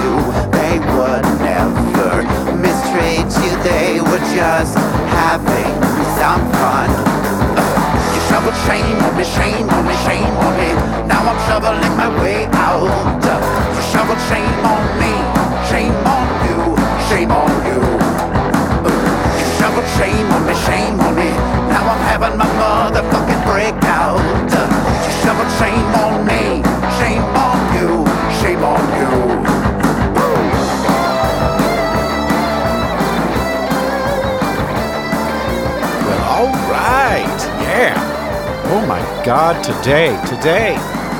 you. They would never mistreat you. They were just having some fun. You shoveled shame on me, shame on me, shame on me. Now I'm shoveling my way out. You shoveled shame on me, shame on you, shame on you. You shoveled shame on me, shame on me. Now I'm having my motherfucking breakout. You shoveled shame on me, shame on you, shame on you. Well, all right, yeah. Oh my God, today's the day.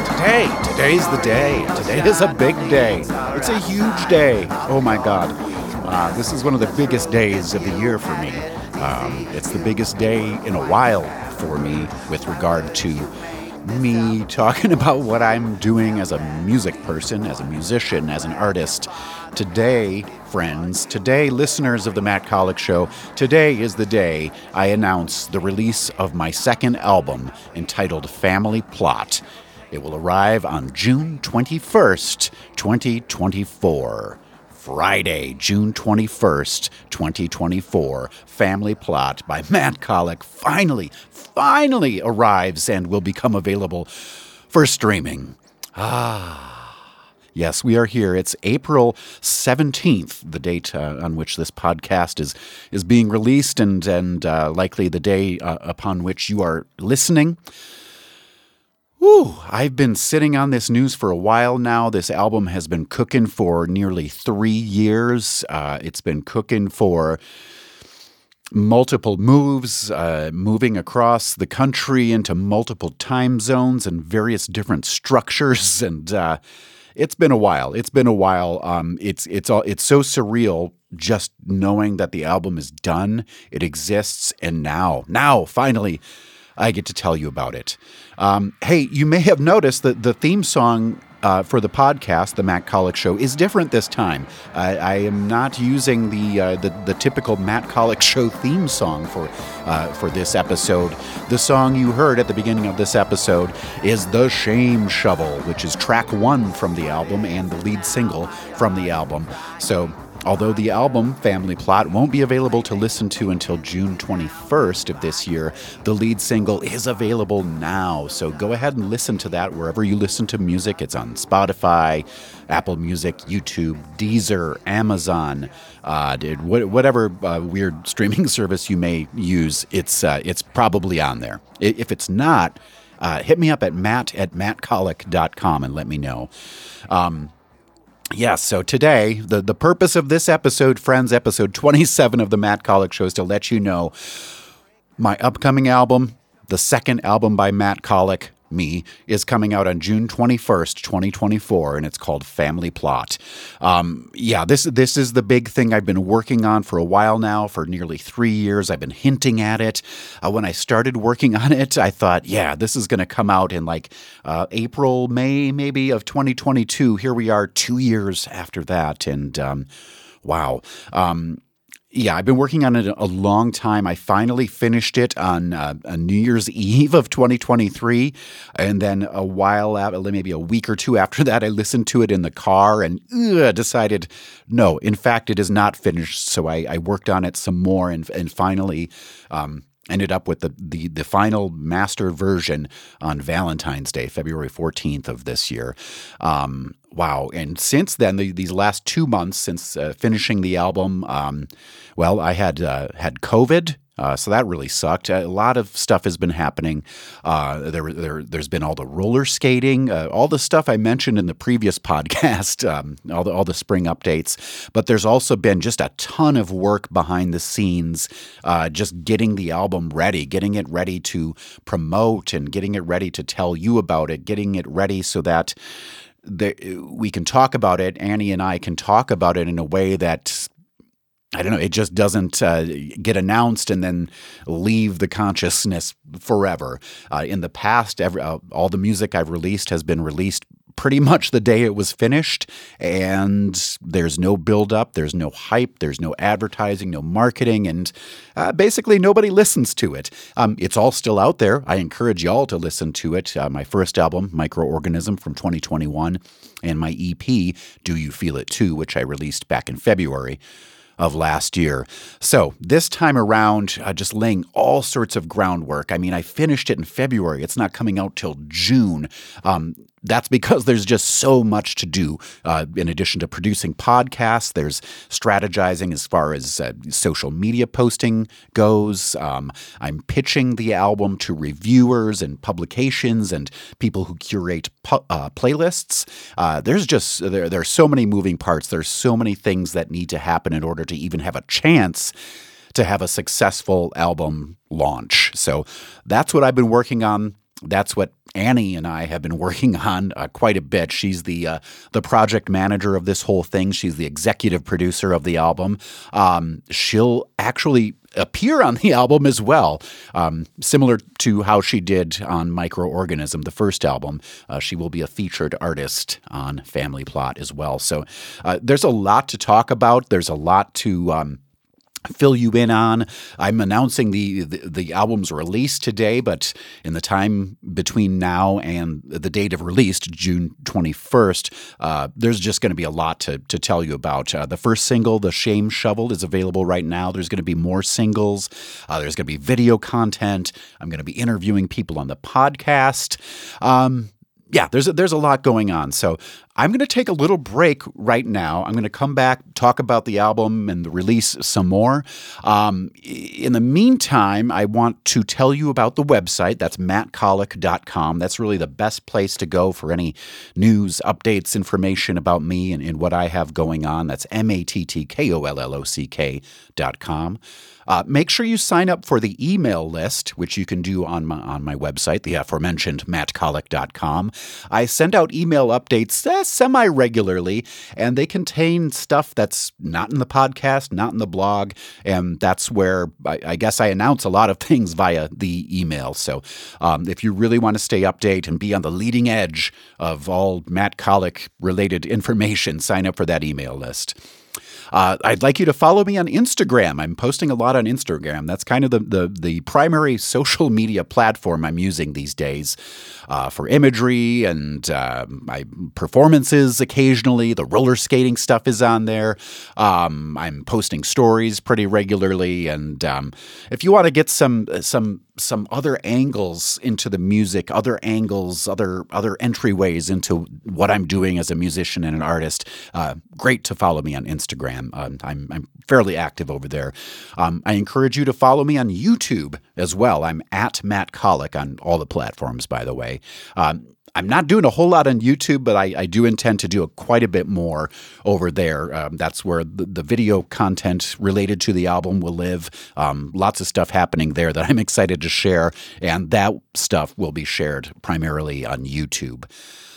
Today is a big day. It's a huge day. Oh my God. This is one of the biggest days of the year for me. It's the biggest day in a while for me with regard to me talking about what I'm doing as a music person, as a musician, as an artist. Today, friends, today, listeners of the Matt Kollock Show, today is the day I announce the release of my second album entitled Family Plot. It will arrive on June 21st, 2024. Friday, June 21st, 2024, Family Plot by Matt Kollock finally arrives and will become available for streaming. Yes, we are here. It's April 17th, the date on which this podcast is being released and likely the day upon which you are listening. I've been sitting on this news for a while now. This album has been cooking for nearly 3 years. It's been cooking for multiple moves, moving across the country into multiple time zones and various different structures. And it's been a while. It's so surreal just knowing that the album is done. It exists. And now, finally, I get to tell you about it. Hey, you may have noticed that the theme song for the podcast, The Matt Kollock Show, is different this time. I am not using the typical Matt Kollock Show theme song for this episode. The song you heard at the beginning of this episode is The Shame Shovel, which is track 1 from the album and the lead single from the album. So, although the album, Family Plot, won't be available to listen to until June 21st of this year, the lead single is available now. So go ahead and listen to that wherever you listen to music. It's on Spotify, Apple Music, YouTube, Deezer, Amazon, whatever weird streaming service you may use, it's probably on there. If it's not, hit me up at matt@mattkollock.com and let me know. Yes, so today, the purpose of this episode, friends, episode 27 of the Matt Kollock Show, is to let you know my upcoming album, the second album by Matt Kollock, me, is coming out on June 21st, 2024, and it's called Family Plot. This is the big thing I've been working on for a while now, for nearly 3 years. I've been hinting at it. When I started working on it, I thought, this is going to come out in April, May, maybe, of 2022. Here we are 2 years after that, and wow. I've been working on it a long time. I finally finished it on New Year's Eve of 2023. And then a while after, maybe a week or two after that, I listened to it in the car and decided, no, in fact, it is not finished. So I worked on it some more and finally ended up with the final master version on Valentine's Day, February 14th of this year. Wow. And since then, these last 2 months since finishing the album, I had COVID. So that really sucked. A lot of stuff has been happening. There's been all the roller skating, all the stuff I mentioned in the previous podcast, all the spring updates. But there's also been just a ton of work behind the scenes, just getting the album ready, getting it ready to promote and getting it ready to tell you about it, getting it ready so that we can talk about it. Annie and I can talk about it in a way that, I don't know, it just doesn't get announced and then leave the consciousness forever. In the past, all the music I've released has been released pretty much the day it was finished, and there's no build-up, there's no hype, there's no advertising, no marketing, and basically nobody listens to it. It's all still out there. I encourage y'all to listen to it. My first album, Microorganism from 2021, and my EP, Do You Feel It Too, which I released back in February of last year. So this time around, just laying all sorts of groundwork. I mean, I finished it in February. It's not coming out till June. That's because there's just so much to do. In addition to producing podcasts, there's strategizing as far as social media posting goes. I'm pitching the album to reviewers and publications and people who curate playlists. There's so many moving parts. There's so many things that need to happen in order to even have a chance to have a successful album launch. So that's what I've been working on. That's what Annie and I have been working on quite a bit. She's the project manager of this whole thing. She's the executive producer of the album. She'll actually appear on the album as well, similar to how she did on Microorganism, the first album. She will be a featured artist on Family Plot as well. So there's a lot to talk about. There's a lot to fill you in on. I'm announcing the album's release today, but in the time between now and the date of release, June 21st, there's just going to be a lot to tell you about. The first single, The Shame Shovel, is available right now. There's going to be more singles. There's going to be video content. I'm going to be interviewing people on the podcast. Yeah, there's a lot going on. So I'm going to take a little break right now. I'm going to come back, talk about the album and the release some more. In the meantime, I want to tell you about the website. That's mattkollock.com. That's really the best place to go for any news, updates, information about me and what I have going on. That's mattkollock.com. Make sure you sign up for the email list, which you can do on my website, the aforementioned mattkollock.com. I send out email updates semi-regularly, and they contain stuff that's not in the podcast, not in the blog, and that's where I guess I announce a lot of things via the email. So if you really want to stay updated and be on the leading edge of all Matt Kollock-related information, sign up for that email list. I'd like you to follow me on Instagram. I'm posting a lot on Instagram. That's kind of the primary social media platform I'm using these days for imagery and my performances occasionally. The roller skating stuff is on there. I'm posting stories pretty regularly. And if you want to get some other angles into the music, other entryways into what I'm doing as a musician and an artist, great to follow me on Instagram. I'm fairly active over there. I encourage you to follow me on YouTube as well. I'm at Matt Kollock on all the platforms, by the way. I'm not doing a whole lot on YouTube, but I do intend to do quite a bit more over there. That's where the video content related to the album will live. Lots of stuff happening there that I'm excited to share, and that stuff will be shared primarily on YouTube.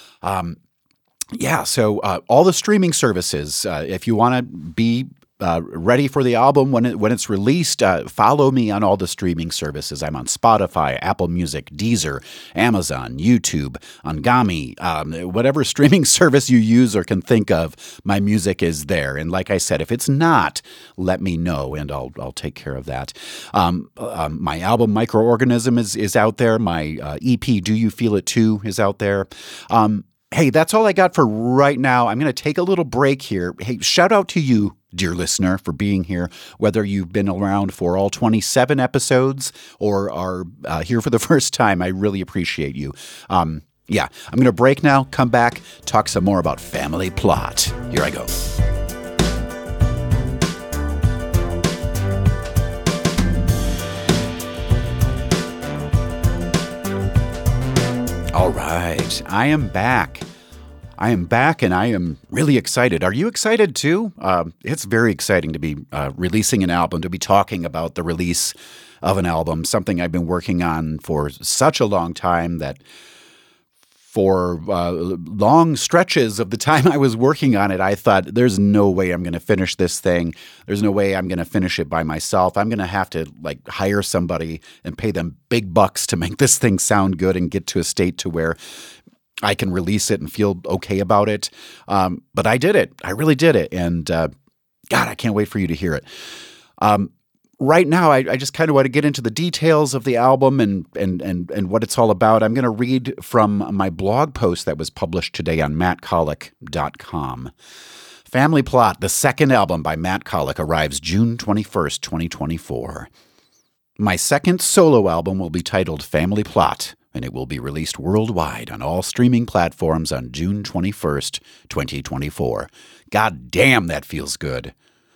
So all the streaming services, if you want to be ready for the album when it's released, follow me on all the streaming services. I'm on Spotify, Apple Music, Deezer, Amazon, YouTube, Angami, whatever streaming service you use or can think of, my music is there. And like I said, if it's not, let me know and I'll take care of that. My album Microorganism is out there. My EP Do You Feel It Too is out there. Hey, that's all I got for right now. I'm going to take a little break here. Hey, shout out to you, dear listener, for being here, whether you've been around for all 27 episodes or are here for the first time. I really appreciate you. I'm going to break now, come back, talk some more about Family Plot. Here I go. All right, I am back. And I am really excited. Are you excited too? It's very exciting to be releasing an album, to be talking about the release of an album, something I've been working on for such a long time that for long stretches of the time I was working on it, I thought, there's no way I'm going to finish this thing. There's no way I'm going to finish it by myself. I'm going to have to hire somebody and pay them big bucks to make this thing sound good and get to a state to where I can release it and feel okay about it. But I did it. I really did it. And God, I can't wait for you to hear it. Right now, I just kind of want to get into the details of the album and what it's all about. I'm going to read from my blog post that was published today on mattkollock.com. Family Plot, the second album by Matt Kollock, arrives June 21st, 2024. My second solo album will be titled Family Plot, and it will be released worldwide on all streaming platforms on June 21st, 2024. God damn, that feels good.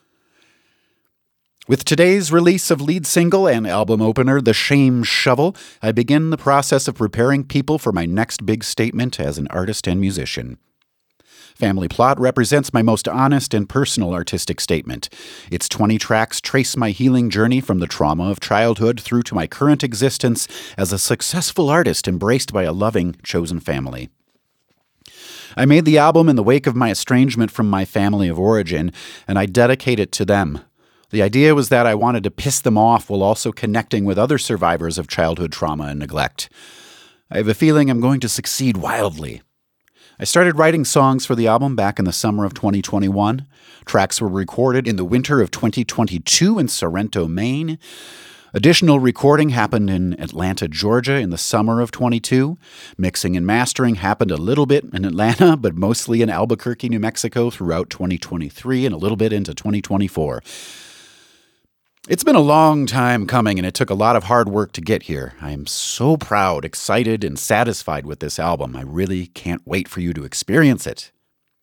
With today's release of lead single and album opener, The Shame Shovel, I begin the process of preparing people for my next big statement as an artist and musician. Family Plot represents my most honest and personal artistic statement. Its 20 tracks trace my healing journey from the trauma of childhood through to my current existence as a successful artist embraced by a loving, chosen family. I made the album in the wake of my estrangement from my family of origin, and I dedicate it to them. The idea was that I wanted to piss them off while also connecting with other survivors of childhood trauma and neglect. I have a feeling I'm going to succeed wildly. I started writing songs for the album back in the summer of 2021. Tracks were recorded in the winter of 2022 in Sorrento, Maine. Additional recording happened in Atlanta, Georgia in the summer of 22. Mixing and mastering happened a little bit in Atlanta, but mostly in Albuquerque, New Mexico throughout 2023 and a little bit into 2024. It's been a long time coming, and it took a lot of hard work to get here. I am so proud, excited, and satisfied with this album. I really can't wait for you to experience it.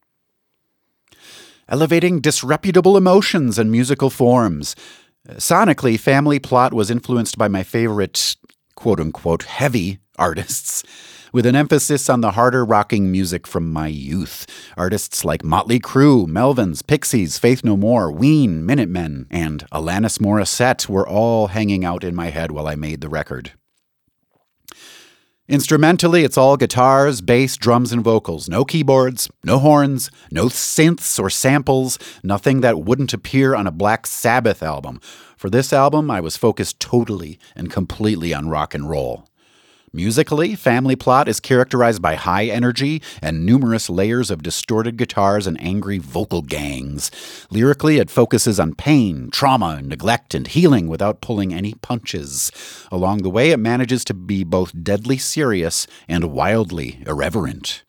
Elevating disreputable emotions and musical forms. Sonically, Family Plot was influenced by my favorite, quote-unquote, heavy artists, with an emphasis on the harder rocking music from my youth. Artists like Motley Crue, Melvins, Pixies, Faith No More, Ween, Minutemen, and Alanis Morissette were all hanging out in my head while I made the record. Instrumentally, it's all guitars, bass, drums, and vocals. No keyboards, no horns, no synths or samples, nothing that wouldn't appear on a Black Sabbath album. For this album, I was focused totally and completely on rock and roll. Musically, Family Plot is characterized by high energy and numerous layers of distorted guitars and angry vocal gangs. Lyrically, it focuses on pain, trauma, neglect, and healing without pulling any punches. Along the way, it manages to be both deadly serious and wildly irreverent.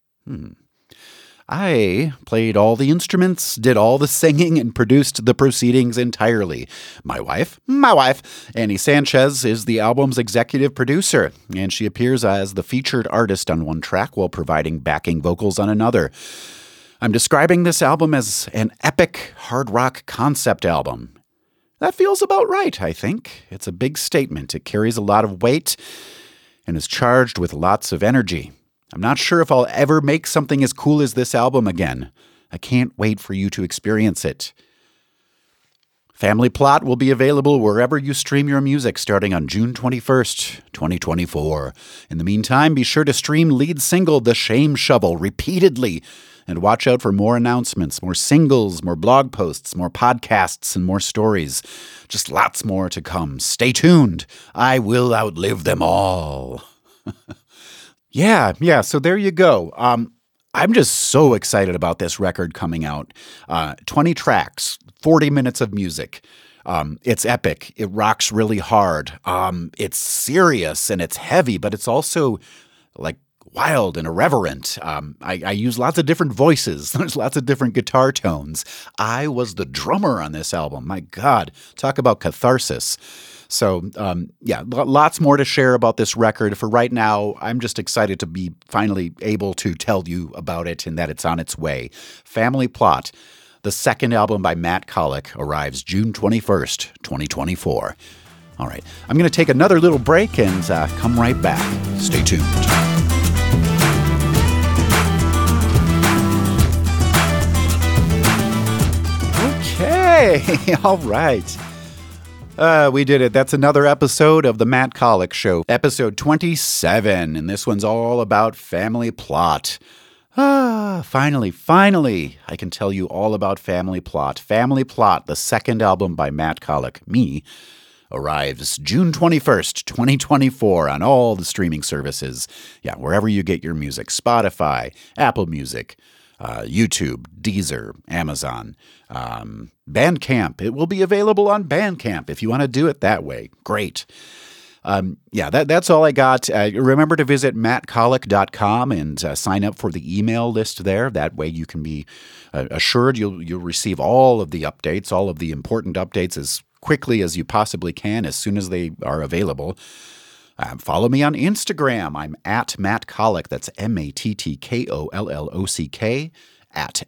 I played all the instruments, did all the singing, and produced the proceedings entirely. My wife, Annie Sanchez, is the album's executive producer, and she appears as the featured artist on one track while providing backing vocals on another. I'm describing this album as an epic hard rock concept album. That feels about right, I think. It's a big statement. It carries a lot of weight and is charged with lots of energy. I'm not sure if I'll ever make something as cool as this album again. I can't wait for you to experience it. Family Plot will be available wherever you stream your music starting on June 21st, 2024. In the meantime, be sure to stream lead single The Shame Shovel repeatedly and watch out for more announcements, more singles, more blog posts, more podcasts, and more stories. Just lots more to come. Stay tuned. I will outlive them all. Yeah, so there you go. I'm just so excited about this record coming out. 20 tracks, 40 minutes of music. It's epic. It rocks really hard. It's serious and it's heavy, but it's also like wild and irreverent. I use lots of different voices. There's lots of different guitar tones. I was the drummer on this album. My God, talk about catharsis. So, lots more to share about this record. For right now, I'm just excited to be finally able to tell you about it and that it's on its way. Family Plot, the second album by Matt Kollock, arrives June 21st, 2024. All right, I'm going to take another little break and come right back. Stay tuned. Okay, all right. We did it. That's another episode of The Matt Kollock Show, episode 27, and this one's all about Family Plot. Finally, I can tell you all about Family Plot. Family Plot, the second album by Matt Kollock, me, arrives June 21st, 2024 on all the streaming services. Yeah, wherever you get your music, Spotify, Apple Music, YouTube, Deezer, Amazon, Bandcamp. It will be available on Bandcamp if you want to do it that way. Great. That's all I got. Remember to visit mattcollick.com and sign up for the email list there. That way you can be assured you'll receive all of the updates, all of the important updates as quickly as you possibly can, as soon as they are available. Follow me on Instagram. I'm at Matt Kollock. That's MattKollock. At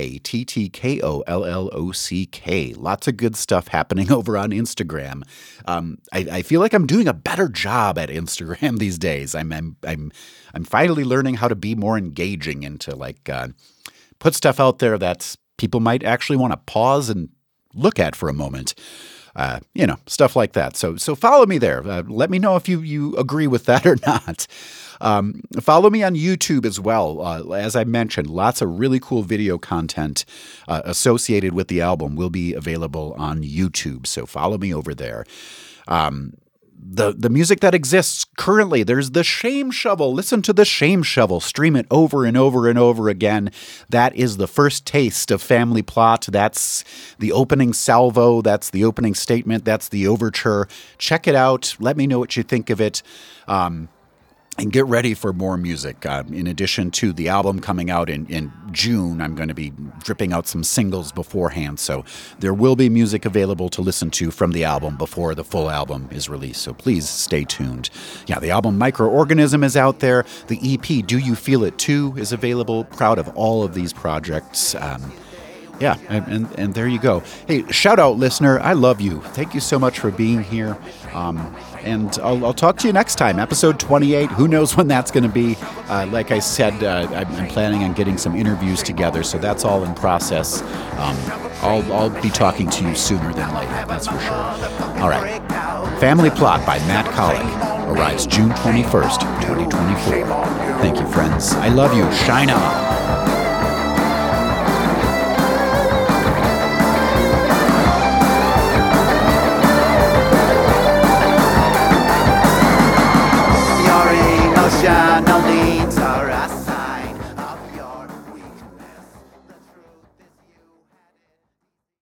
MattKollock. Lots of good stuff happening over on Instagram. I feel like I'm doing a better job at Instagram these days. I'm finally learning how to be more engaging and to put stuff out there that people might actually want to pause and look at for a moment. Stuff like that. So follow me there. Let me know if you agree with that or not. Follow me on YouTube as well. As I mentioned, lots of really cool video content associated with the album will be available on YouTube. So follow me over there. The music that exists currently, there's the Shame Shovel. Listen to the Shame Shovel. Stream it over and over and over again. That is the first taste of Family Plot. That's the opening salvo. That's the opening statement. That's the overture. Check it out. Let me know what you think of it. And get ready for more music. In addition to the album coming out in June, I'm going to be dripping out some singles beforehand. So there will be music available to listen to from the album before the full album is released. So please stay tuned. Yeah, the album Microorganism is out there. The EP Do You Feel It Too is available. Proud of all of these projects. And there you go. Hey, shout out, listener. I love you. Thank you so much for being here. And I'll talk to you next time, episode 28. Who knows when that's going to be? Like I said, I'm planning on getting some interviews together, so that's all in process. I'll be talking to you sooner than later, that's for sure. All right. Family Plot by Matt Kollock arrives June 21st, 2024. Thank you, friends. I love you. Shine on.